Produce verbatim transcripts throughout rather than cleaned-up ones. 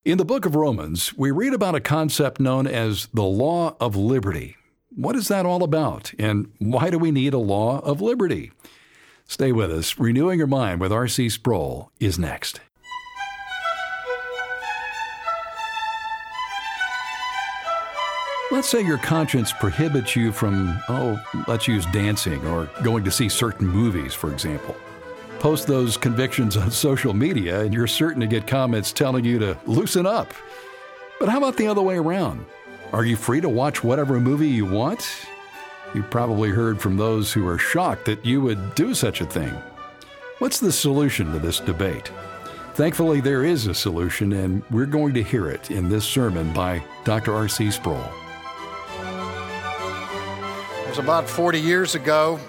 In the book of Romans, we read about a concept known as the law of liberty. What is that all about, and why do we need a law of liberty? Stay with us. Renewing Your Mind with R C Sproul is next. Let's say your conscience prohibits you from, oh, let's use dancing or going to see certain movies, for example. Post those convictions on social media and you're certain to get comments telling you to loosen up. But how about the other way around? Are you free to watch whatever movie you want? You've probably heard from those who are shocked that you would do such a thing. What's the solution to this debate? Thankfully, there is a solution, and we're going to hear it in this sermon by Doctor R C Sproul. It was about forty years ago.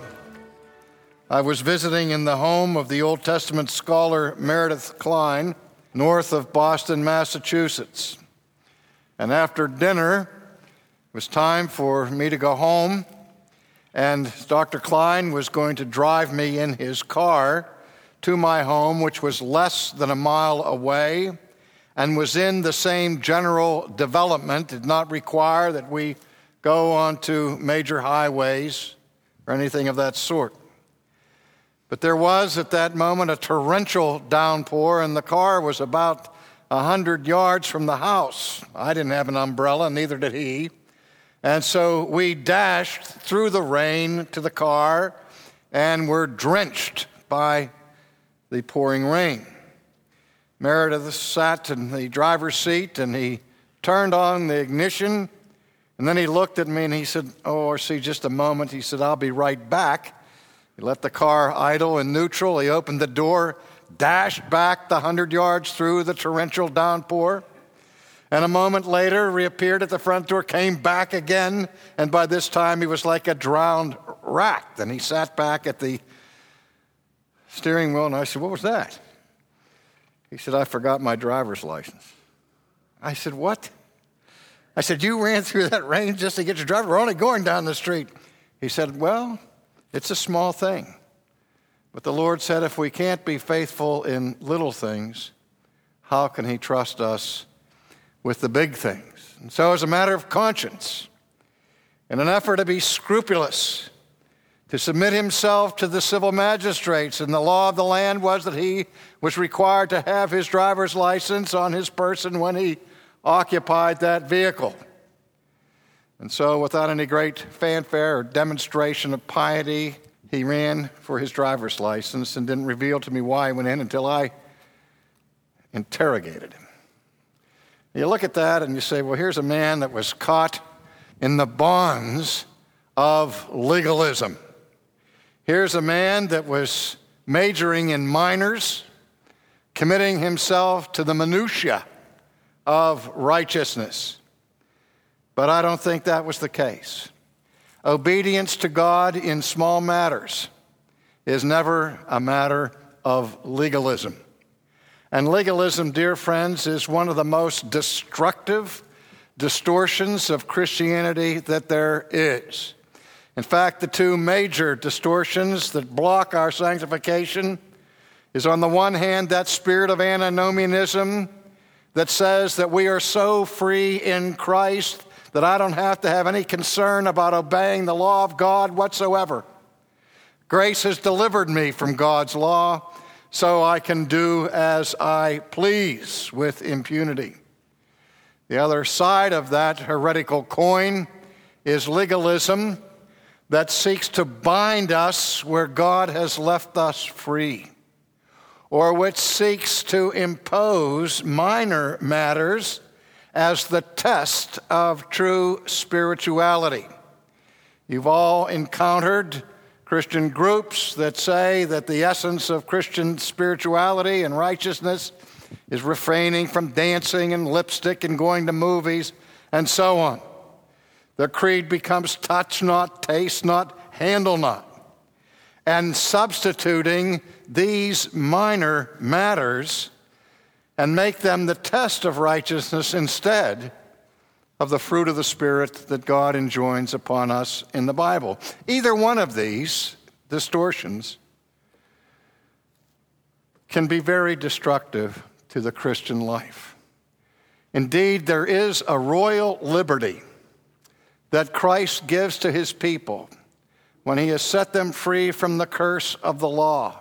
I was visiting in the home of the Old Testament scholar Meredith Kline, north of Boston, Massachusetts. And after dinner, it was time for me to go home, and Doctor Kline was going to drive me in his car to my home, which was less than a mile away and was in the same general development, did not require that we go onto major highways or anything of that sort. But there was at that moment a torrential downpour, and the car was about a hundred yards from the house. I didn't have an umbrella, neither did he. And so we dashed through the rain to the car and were drenched by the pouring rain. Meredith sat in the driver's seat and he turned on the ignition, and then he looked at me and he said, "Oh, R C, just a moment." He said, "I'll be right back." He let the car idle in neutral. He opened the door, dashed back the hundred yards through the torrential downpour, and a moment later reappeared at the front door, came back again, and by this time he was like a drowned rat. Then he sat back at the steering wheel, and I said, "What was that?" He said, "I forgot my driver's license." I said, "What?" I said, "You ran through that rain just to get your driver? We're only going down the street." He said, "Well, it's a small thing. But the Lord said if we can't be faithful in little things, how can he trust us with the big things?" And so as a matter of conscience, in an effort to be scrupulous, to submit himself to the civil magistrates, and the law of the land was that he was required to have his driver's license on his person when he occupied that vehicle. And so without any great fanfare or demonstration of piety, he ran for his driver's license and didn't reveal to me why he went in until I interrogated him. You look at that and you say, well, here's a man that was caught in the bonds of legalism. Here's a man that was majoring in minors, committing himself to the minutiae of righteousness. But I don't think that was the case. Obedience to God in small matters is never a matter of legalism. And legalism, dear friends, is one of the most destructive distortions of Christianity that there is. In fact, the two major distortions that block our sanctification is, on the one hand, that spirit of antinomianism that says that we are so free in Christ that I don't have to have any concern about obeying the law of God whatsoever. Grace has delivered me from God's law, so I can do as I please with impunity. The other side of that heretical coin is legalism that seeks to bind us where God has left us free, or which seeks to impose minor matters as the test of true spirituality. You've all encountered Christian groups that say that the essence of Christian spirituality and righteousness is refraining from dancing and lipstick and going to movies and so on. Their creed becomes touch not, taste not, handle not. And substituting these minor matters and make them the test of righteousness instead of the fruit of the Spirit that God enjoins upon us in the Bible. Either one of these distortions can be very destructive to the Christian life. Indeed, there is a royal liberty that Christ gives to his people when he has set them free from the curse of the law.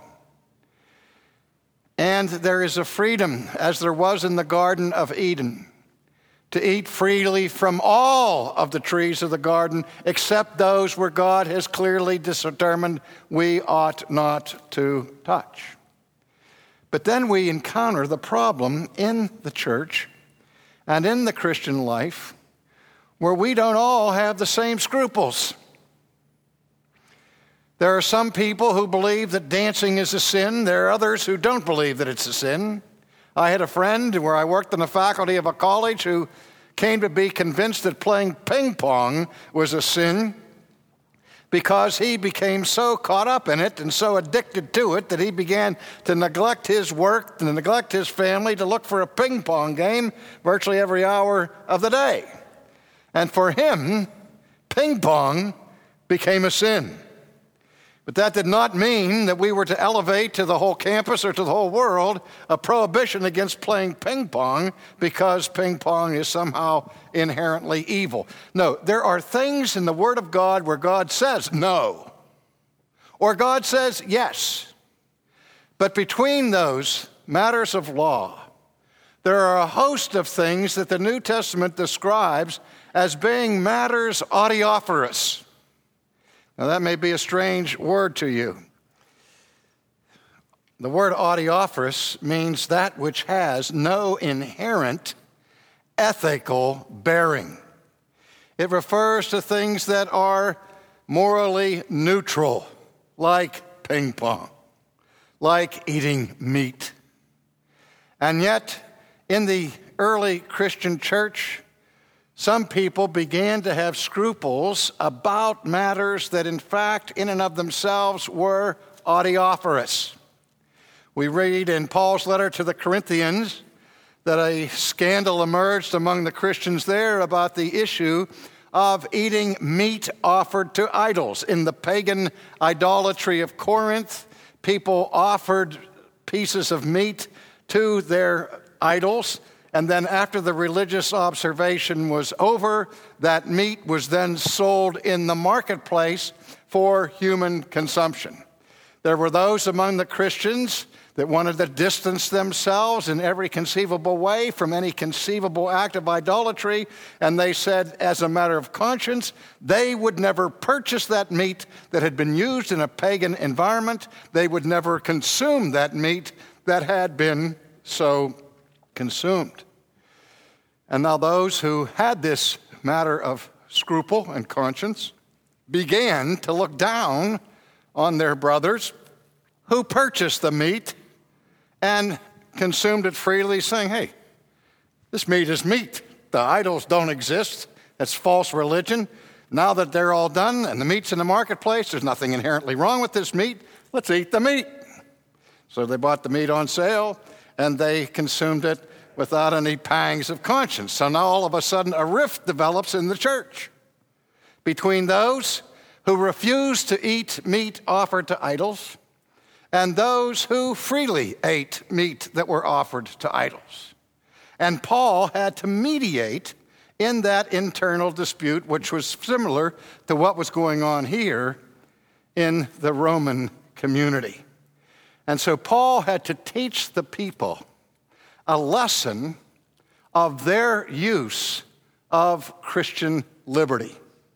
And there is a freedom, as there was in the Garden of Eden, to eat freely from all of the trees of the garden, except those where God has clearly determined we ought not to touch. But then we encounter the problem in the church and in the Christian life where we don't all have the same scruples. There are some people who believe that dancing is a sin. There are others who don't believe that it's a sin. I had a friend where I worked in the faculty of a college who came to be convinced that playing ping pong was a sin because he became so caught up in it and so addicted to it that he began to neglect his work, to neglect his family, to look for a ping pong game virtually every hour of the day. And for him, ping pong became a sin. But that did not mean that we were to elevate to the whole campus or to the whole world a prohibition against playing ping pong because ping pong is somehow inherently evil. No, there are things in the Word of God where God says no, or God says yes. But between those matters of law, there are a host of things that the New Testament describes as being matters odiophorous. Now, that may be a strange word to you. The word odiophorous means that which has no inherent ethical bearing. It refers to things that are morally neutral, like ping pong, like eating meat. And yet, in the early Christian church, some people began to have scruples about matters that, in fact, in and of themselves were odiophorous. We read in Paul's letter to the Corinthians that a scandal emerged among the Christians there about the issue of eating meat offered to idols. In the pagan idolatry of Corinth, people offered pieces of meat to their idols. And then after the religious observation was over, that meat was then sold in the marketplace for human consumption. There were those among the Christians that wanted to distance themselves in every conceivable way from any conceivable act of idolatry, and they said, as a matter of conscience, they would never purchase that meat that had been used in a pagan environment. They would never consume that meat that had been so consumed. And now those who had this matter of scruple and conscience began to look down on their brothers who purchased the meat and consumed it freely, saying, hey, this meat is meat. The idols don't exist. That's false religion. Now that they're all done and the meat's in the marketplace, there's nothing inherently wrong with this meat. Let's eat the meat. So they bought the meat on sale and they consumed it without any pangs of conscience. So now all of a sudden a rift develops in the church between those who refuse to eat meat offered to idols and those who freely ate meat that were offered to idols. And Paul had to mediate in that internal dispute, which was similar to what was going on here in the Roman community. And so Paul had to teach the people a lesson of their use of Christian liberty.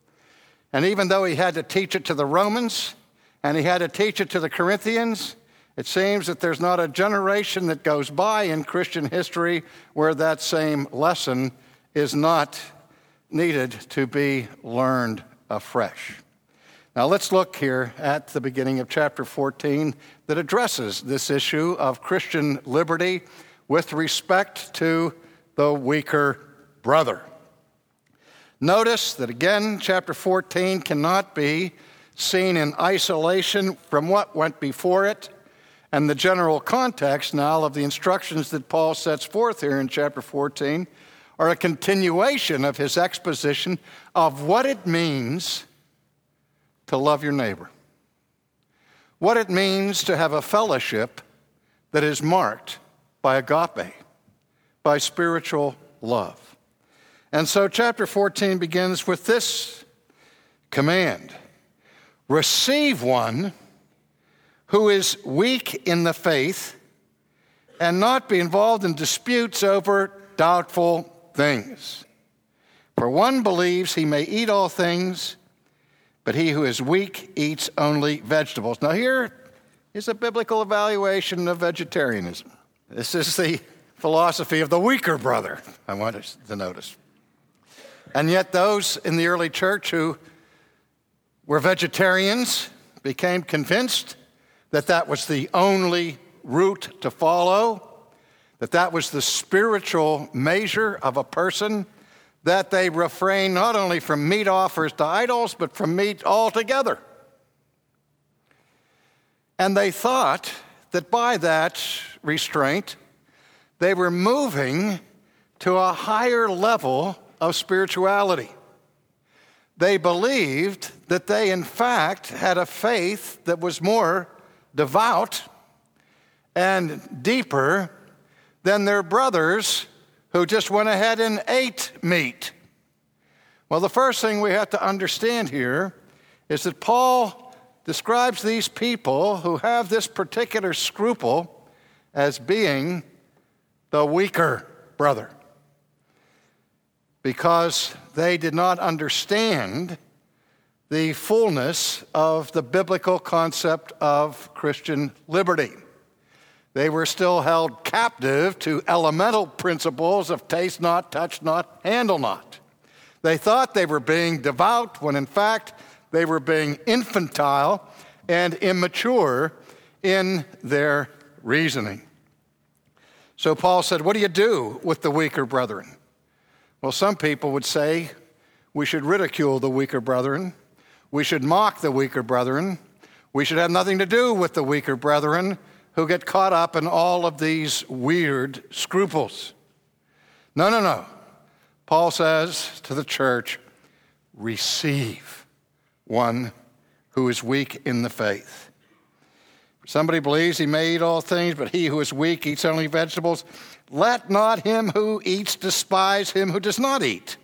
And even though he had to teach it to the Romans and he had to teach it to the Corinthians, it seems that there's not a generation that goes by in Christian history where that same lesson is not needed to be learned afresh. Now let's look here at the beginning of chapter fourteen that addresses this issue of Christian liberty with respect to the weaker brother. Notice that again, chapter fourteen cannot be seen in isolation from what went before it and the general context now of the instructions that Paul sets forth here in chapter fourteen are a continuation of his exposition of what it means to love your neighbor, what it means to have a fellowship that is marked by agape, by spiritual love. And so chapter fourteen begins with this command: receive one who is weak in the faith and not be involved in disputes over doubtful things. For one believes he may eat all things, but he who is weak eats only vegetables. Now here is a biblical evaluation of vegetarianism. This is the philosophy of the weaker brother, I want us to notice. And yet those in the early church who were vegetarians became convinced that that was the only route to follow, that that was the spiritual measure of a person, that they refrain not only from meat offers to idols, but from meat altogether. And they thought that by that restraint, they were moving to a higher level of spirituality. They believed that they, in fact, had a faith that was more devout and deeper than their brothers who just went ahead and ate meat. Well, the first thing we have to understand here is that Paul describes these people who have this particular scruple as being the weaker brother, because they did not understand the fullness of the biblical concept of Christian liberty. They were still held captive to elemental principles of taste not, touch not, handle not. They thought they were being devout when in fact they were being infantile and immature in their reasoning. So Paul said, what do you do with the weaker brethren? Well, some people would say we should ridicule the weaker brethren. We should mock the weaker brethren. We should have nothing to do with the weaker brethren who get caught up in all of these weird scruples. No, no, no. Paul says to the church, receive one who is weak in the faith. Somebody believes he may eat all things, but he who is weak eats only vegetables. Let not him who eats despise him who does not eat.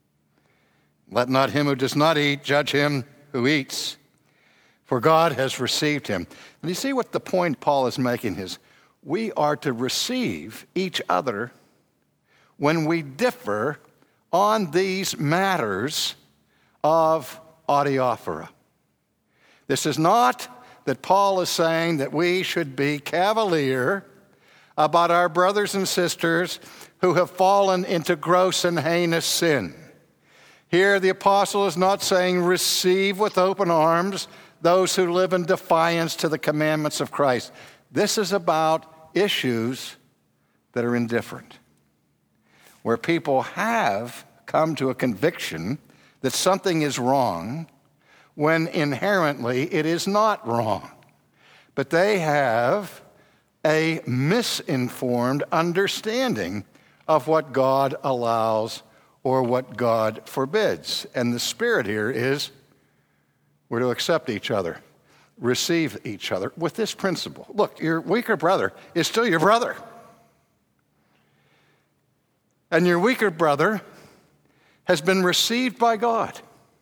Let not him who does not eat judge him who eats, for God has received him. And you see what the point Paul is making is, we are to receive each other when we differ on these matters of adiaphora. This is not that Paul is saying that we should be cavalier about our brothers and sisters who have fallen into gross and heinous sin. Here the apostle is not saying receive with open arms those who live in defiance to the commandments of Christ. This is about issues that are indifferent, where people have come to a conviction that something is wrong when inherently it is not wrong. But they have a misinformed understanding of what God allows or what God forbids. And the spirit here is we're to accept each other, receive each other with this principle. Look, your weaker brother is still your brother. And your weaker brother has been received by God.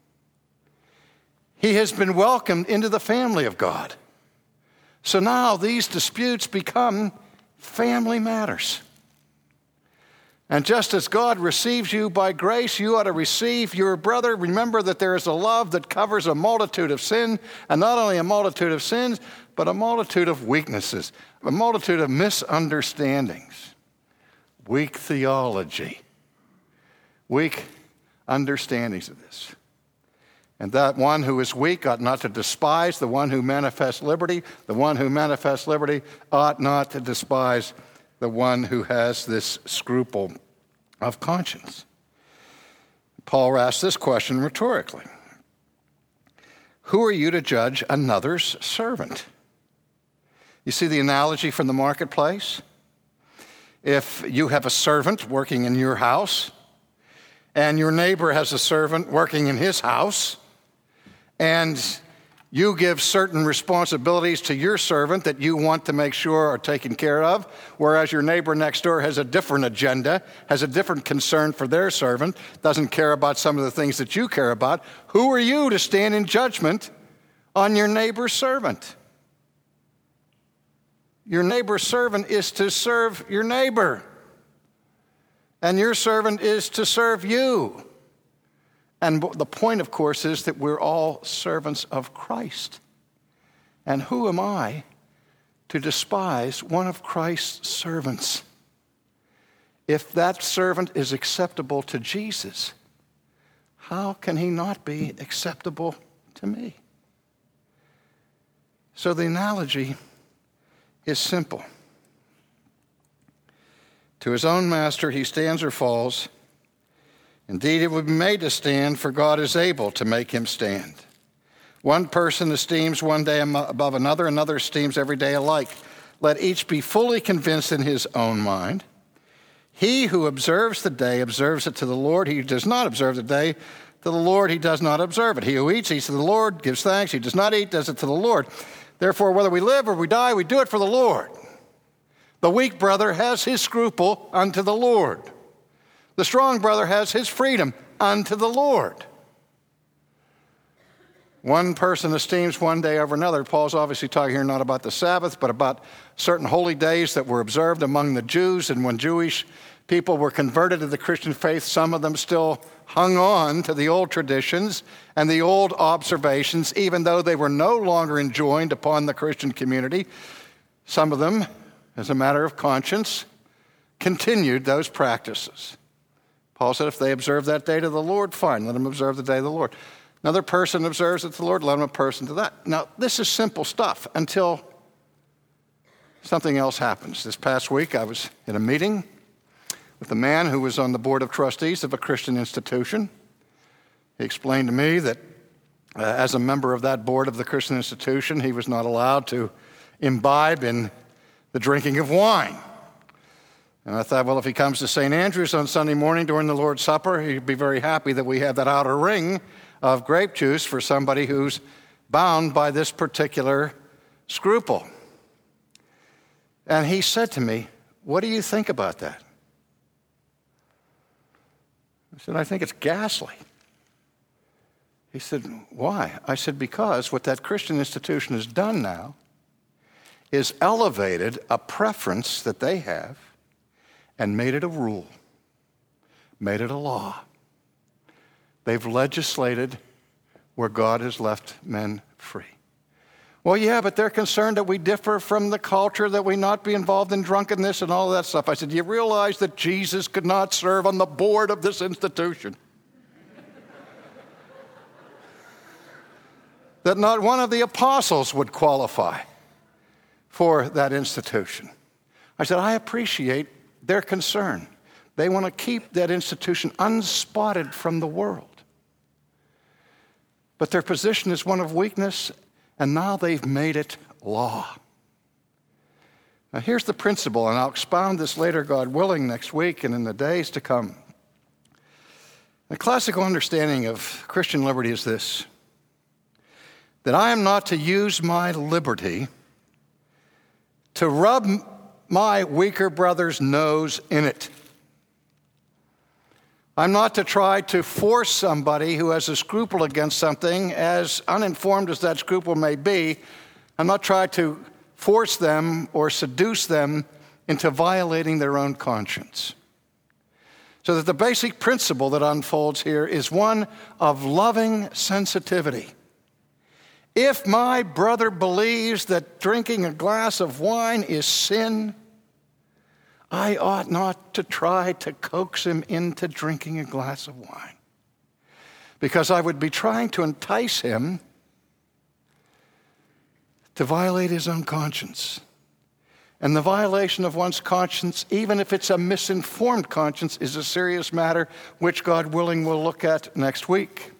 He has been welcomed into the family of God. So now these disputes become family matters. And just as God receives you by grace, you ought to receive your brother. Remember that there is a love that covers a multitude of sin, and not only a multitude of sins, but a multitude of weaknesses, a multitude of misunderstandings, weak theology, weak understandings of this. And that one who is weak ought not to despise the one who manifests liberty. The one who manifests liberty ought not to despise the one who has this scruple of conscience. Paul asks this question rhetorically. Who are you to judge another's servant? You see the analogy from the marketplace? If you have a servant working in your house, and your neighbor has a servant working in his house, and You give certain responsibilities to your servant that you want to make sure are taken care of, whereas your neighbor next door has a different agenda, has a different concern for their servant, doesn't care about some of the things that you care about. Who are you to stand in judgment on your neighbor's servant? Your neighbor's servant is to serve your neighbor, and your servant is to serve you. And the point, of course, is that we're all servants of Christ. And who am I to despise one of Christ's servants? If that servant is acceptable to Jesus, how can he not be acceptable to me? So the analogy is simple. To his own master he stands or falls. Indeed, it would be made to stand, for God is able to make him stand. One person esteems one day above another, another esteems every day alike. Let each be fully convinced in his own mind. He who observes the day observes it to the Lord. He who does not observe the day, to the Lord he does not observe it. He who eats, eats to the Lord, gives thanks. He does not eat, does it to the Lord. Therefore, whether we live or we die, we do it for the Lord. The weak brother has his scruple unto the Lord. The strong brother has his freedom unto the Lord. One person esteems one day over another. Paul's obviously talking here not about the Sabbath, but about certain holy days that were observed among the Jews. And when Jewish people were converted to the Christian faith, some of them still hung on to the old traditions and the old observations, even though they were no longer enjoined upon the Christian community. Some of them, as a matter of conscience, continued those practices. Paul said if they observe that day to the Lord, fine, let them observe the day of the Lord. Another person observes it to the Lord, let them a person to that. Now, this is simple stuff until something else happens. This past week, I was in a meeting with a man who was on the board of trustees of a Christian institution. He explained to me that uh, as a member of that board of the Christian institution, he was not allowed to imbibe in the drinking of wine. And I thought, well, if he comes to Saint Andrew's on Sunday morning during the Lord's Supper, he'd be very happy that we have that outer ring of grape juice for somebody who's bound by this particular scruple. And he said to me, what do you think about that? I said, I think it's ghastly. He said, why? I said, because what that Christian institution has done now is elevated a preference that they have and made it a rule, made it a law. They've legislated where God has left men free. Well, yeah, but they're concerned that we differ from the culture, that we not be involved in drunkenness and all of that stuff. I said, do you realize that Jesus could not serve on the board of this institution? That not one of the apostles would qualify for that institution. I said, I appreciate their concern. They want to keep that institution unspotted from the world. But their position is one of weakness, and now they've made it law. Now here's the principle, and I'll expound this later, God willing, next week and in the days to come. The classical understanding of Christian liberty is this: that I am not to use my liberty to rub my weaker brother's nose in it. I'm not to try to force somebody who has a scruple against something, as uninformed as that scruple may be. I'm not trying to force them or seduce them into violating their own conscience. So that the basic principle that unfolds here is one of loving sensitivity. If my brother believes that drinking a glass of wine is sin, I ought not to try to coax him into drinking a glass of wine, because I would be trying to entice him to violate his own conscience. And the violation of one's conscience, even if it's a misinformed conscience, is a serious matter, which God willing we'll look at next week.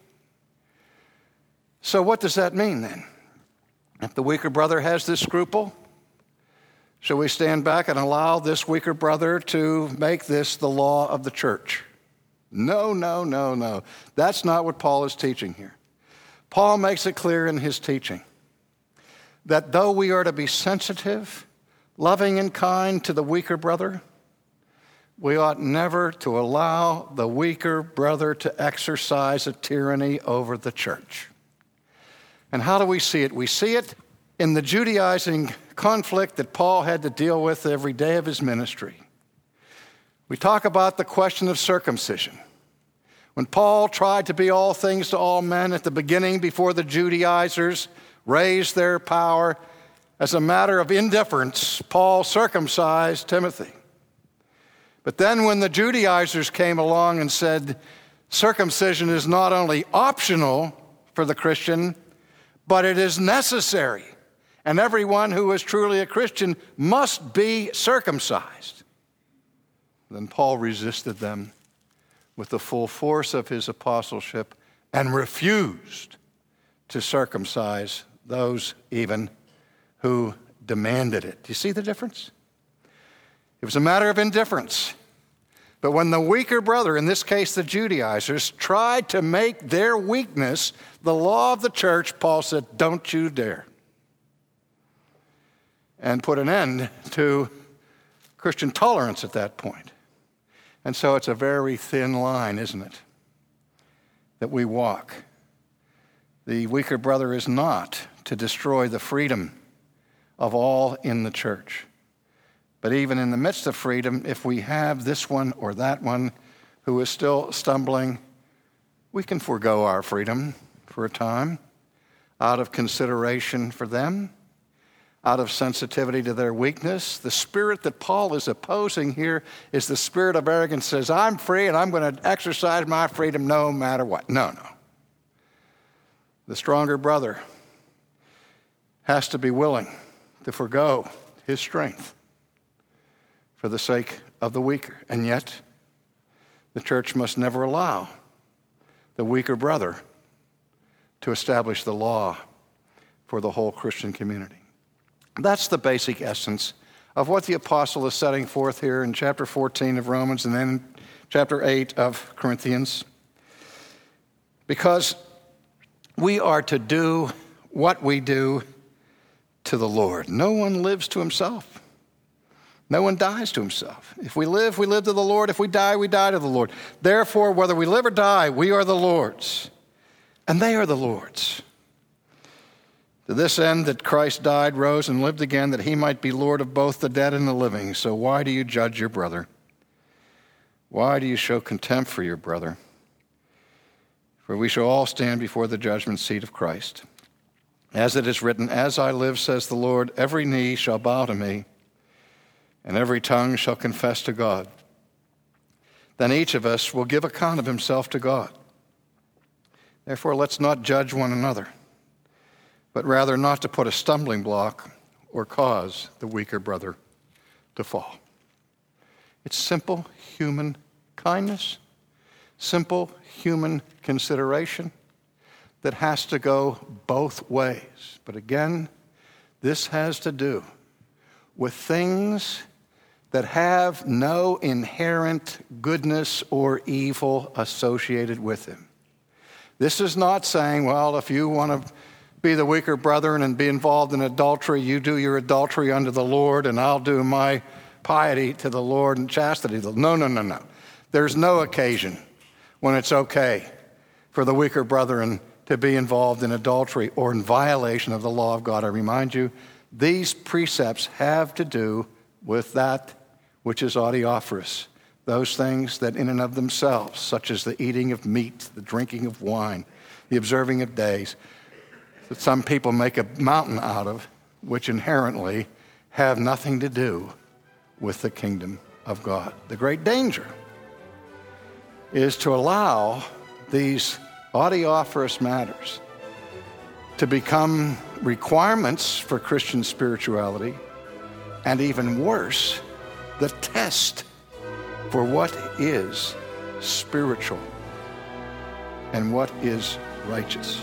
So what does that mean then? If the weaker brother has this scruple, shall we stand back and allow this weaker brother to make this the law of the church? No, no, no, no. That's not what Paul is teaching here. Paul makes it clear in his teaching that though we are to be sensitive, loving, and kind to the weaker brother, we ought never to allow the weaker brother to exercise a tyranny over the church. And how do we see it? We see it in the Judaizing conflict that Paul had to deal with every day of his ministry. We talk about the question of circumcision. When Paul tried to be all things to all men at the beginning before the Judaizers raised their power, as a matter of indifference, Paul circumcised Timothy. But then when the Judaizers came along and said circumcision is not only optional for the Christian, but it is necessary, and everyone who is truly a Christian must be circumcised, then Paul resisted them with the full force of his apostleship and refused to circumcise those even who demanded it. Do you see the difference? It was a matter of indifference. But when the weaker brother, in this case the Judaizers, tried to make their weakness the law of the church, Paul said, don't you dare. And put an end to Christian tolerance at that point. And so it's a very thin line, isn't it, that we walk. The weaker brother is not to destroy the freedom of all in the church. But even in the midst of freedom, if we have this one or that one who is still stumbling, we can forego our freedom for a time out of consideration for them, out of sensitivity to their weakness. The spirit that Paul is opposing here is the spirit of arrogance. Says, I'm free and I'm going to exercise my freedom no matter what. No, no. The stronger brother has to be willing to forego his strength for the sake of the weaker. And yet, the church must never allow the weaker brother to establish the law for the whole Christian community. That's the basic essence of what the apostle is setting forth here in chapter fourteen of Romans and then in chapter eight of Corinthians. Because we are to do what we do to the Lord. No one lives to himself. No one dies to himself. If we live, we live to the Lord. If we die, we die to the Lord. Therefore, whether we live or die, we are the Lord's, and they are the Lord's. To this end that Christ died, rose, and lived again, that he might be Lord of both the dead and the living. So why do you judge your brother? Why do you show contempt for your brother? For we shall all stand before the judgment seat of Christ. As it is written, as I live, says the Lord, every knee shall bow to me, and every tongue shall confess to God. Then each of us will give account of himself to God. Therefore, let's not judge one another, but rather not to put a stumbling block or cause the weaker brother to fall. It's simple human kindness, simple human consideration that has to go both ways. But again, this has to do with things that have no inherent goodness or evil associated with them. This is not saying, well, if you want to be the weaker brethren and be involved in adultery, you do your adultery unto the Lord, and I'll do my piety to the Lord and chastity. No, no, no, no. There's no occasion when it's okay for the weaker brethren to be involved in adultery or in violation of the law of God. I remind you, these precepts have to do with that which is audiophorous, those things that in and of themselves, such as the eating of meat, the drinking of wine, the observing of days, that some people make a mountain out of, which inherently have nothing to do with the kingdom of God. The great danger is to allow these audiophorous matters to become requirements for Christian spirituality, and even worse, the test for what is spiritual and what is righteous.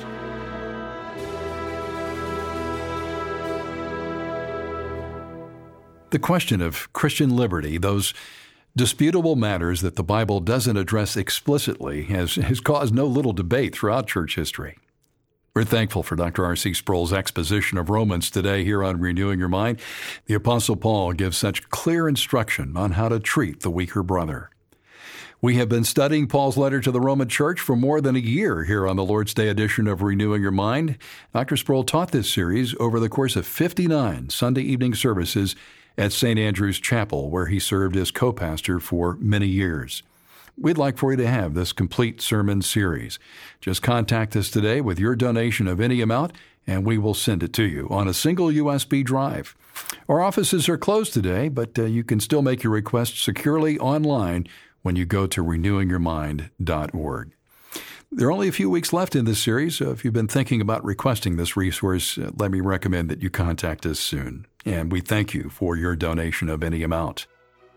The question of Christian liberty, those disputable matters that the Bible doesn't address explicitly, has, has caused no little debate throughout church history. We're thankful for Doctor R C Sproul's exposition of Romans today here on Renewing Your Mind. The Apostle Paul gives such clear instruction on how to treat the weaker brother. We have been studying Paul's letter to the Roman Church for more than a year here on the Lord's Day edition of Renewing Your Mind. Doctor Sproul taught this series over the course of fifty-nine Sunday evening services at Saint Andrew's Chapel, where he served as co-pastor for many years. We'd like for you to have this complete sermon series. Just contact us today with your donation of any amount, and we will send it to you on a single U S B drive. Our offices are closed today, but uh, you can still make your request securely online when you go to renewing your mind dot org. There are only a few weeks left in this series, so if you've been thinking about requesting this resource, uh, let me recommend that you contact us soon. And we thank you for your donation of any amount.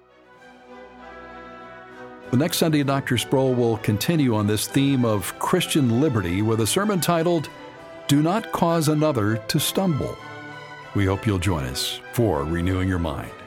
The next Sunday, Doctor Sproul will continue on this theme of Christian liberty with a sermon titled, Do Not Cause Another to Stumble. We hope you'll join us for Renewing Your Mind.